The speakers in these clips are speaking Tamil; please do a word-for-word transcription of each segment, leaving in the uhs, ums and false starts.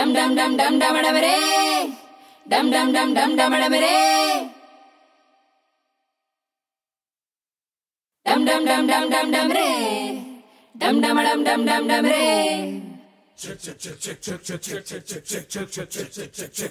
Dum dum dum dum dum dum re. Dum dum dum dum dum dum re. Dum dum dum dum dum dum re. Dum dum dum dum dum dum re. Check check check check check check check check check check check check check check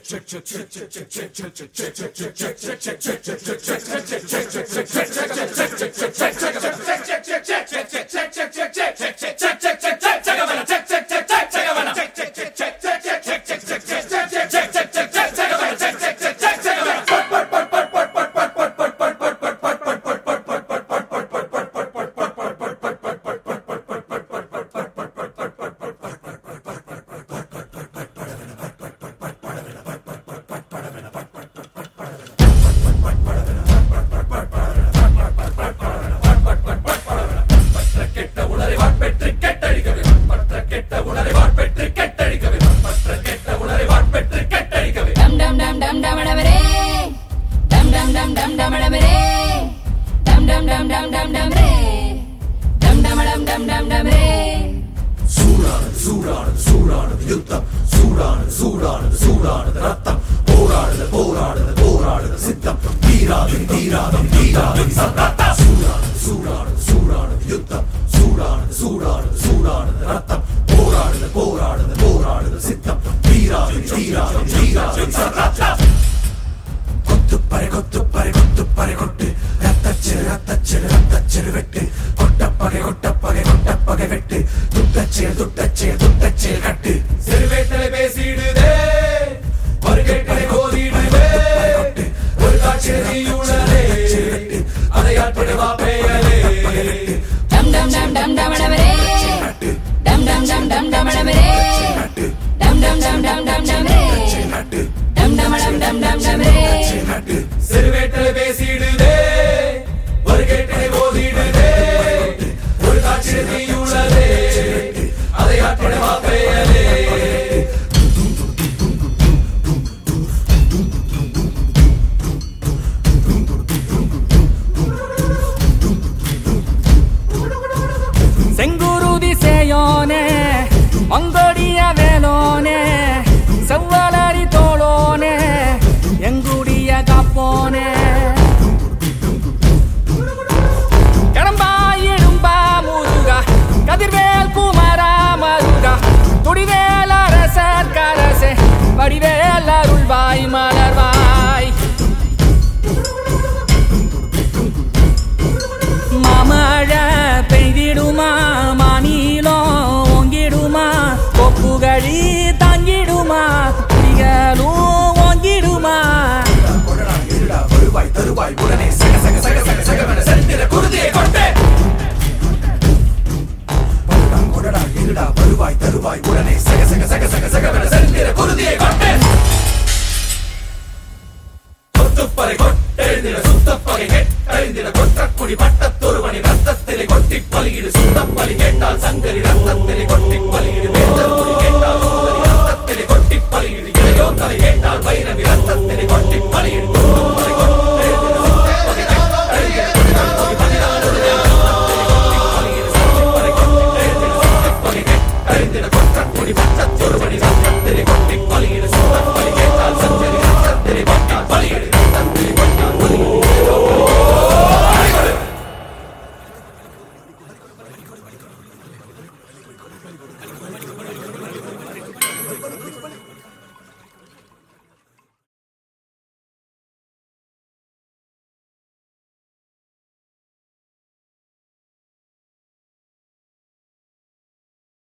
கொட்டி பலியிடு சுத்தப்பலி கேட்டால் சங்கரி ரத்தத்திலே கொட்டி பலியிடு வேந்தர் குடி கேட்டால்